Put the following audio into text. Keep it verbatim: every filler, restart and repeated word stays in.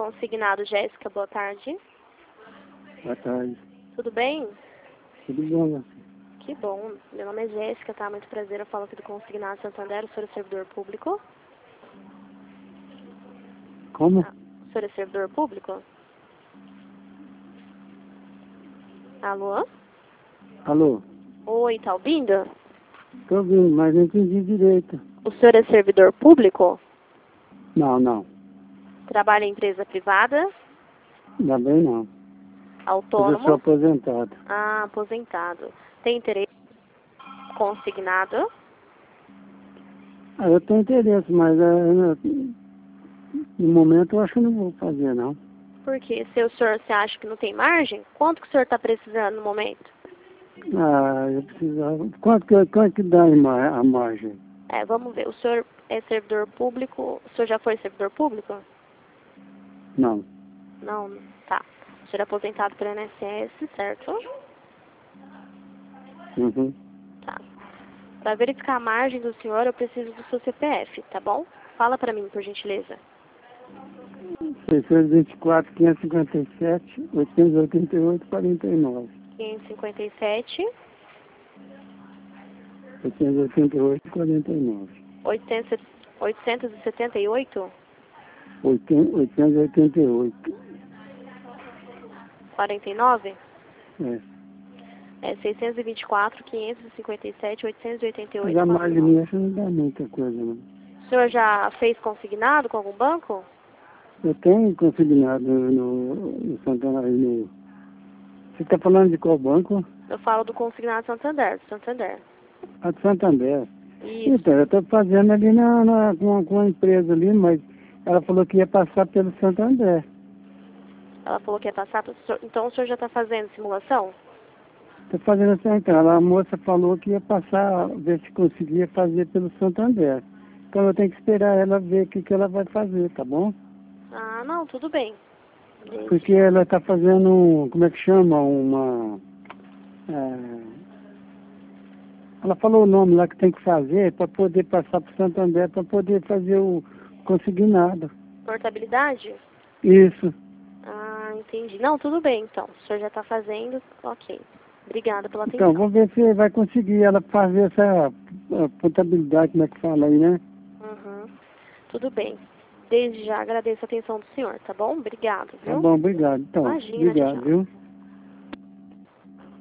Consignado Jéssica, boa tarde. Boa tarde. Tudo bem? Tudo bom, né? Que bom. Meu nome é Jéssica, tá? Muito prazer. Eu falo aqui do Consignado Santander. O senhor é servidor público? Como? Ah, o senhor é servidor público? Alô? Alô? Oi, tá ouvindo? Tô ouvindo, mas não entendi direito. O senhor é servidor público? Não, não. Trabalha em empresa privada? Ainda bem não. Mas eu sou Autônomo? aposentado. Ah, aposentado. Tem interesse consignado? Ah, eu tenho interesse, mas é, no, no momento eu acho que não vou fazer, não. Porque se o senhor se acha que não tem margem, quanto que o senhor está precisando no momento? Ah, eu precisava... Quanto que, quanto que dá a ima- a margem? É, vamos ver. O senhor é servidor público? O senhor já foi servidor público? Não. Não, tá. O senhor é aposentado pelo I N S S, certo? Uhum. Tá. Para verificar a margem do senhor, eu preciso do seu C P F, tá bom? Fala para mim, por gentileza. seiscentos e vinte e quatro, quinhentos e cinquenta e sete, oitocentos e oitenta e oito, quarenta e nove. quinhentos e cinquenta e sete, oitocentos e oitenta e oito, quarenta e nove. oitocentos e setenta e oito, oitocentos e oitenta e oito. quarenta e nove? É. É seiscentos e vinte e quatro, quinhentos e cinquenta e sete, oitocentos e oitenta e Mas oito, a quarenta e margem nove. minha acho que não dá muita coisa, não. O senhor já fez consignado com algum banco? Eu tenho consignado no, no, no Santana, no... Você está falando de qual banco? Eu falo do Consignado Santander, do Santander. A de Santander. Isso. Então, eu estou fazendo ali na, na, com, com uma empresa ali, mas ela falou que ia passar pelo Santander. Ela falou que ia passar pro senhor. Então o senhor já está fazendo simulação? Estou fazendo assim, então. A moça falou que ia passar, ver se conseguia fazer pelo Santander. Então eu tenho que esperar ela ver o que, que ela vai fazer, tá bom? Ah, não, tudo bem. Desde Porque já. ela está fazendo, como é que chama? Uma... é, ela falou o nome lá que tem que fazer para poder passar para o Santander, para poder fazer o consignado. Portabilidade? Isso. Ah, entendi. Não, tudo bem, então. O senhor já está fazendo, ok. Obrigada pela Então, atenção. vamos ver se vai conseguir ela fazer essa eh, portabilidade, como é que fala aí, né? Uhum. Tudo bem. Desde já agradeço a atenção do senhor, tá bom? Obrigado, Tá viu? bom, obrigado. Então, Imagina, tchau, obrigado, tchau. viu?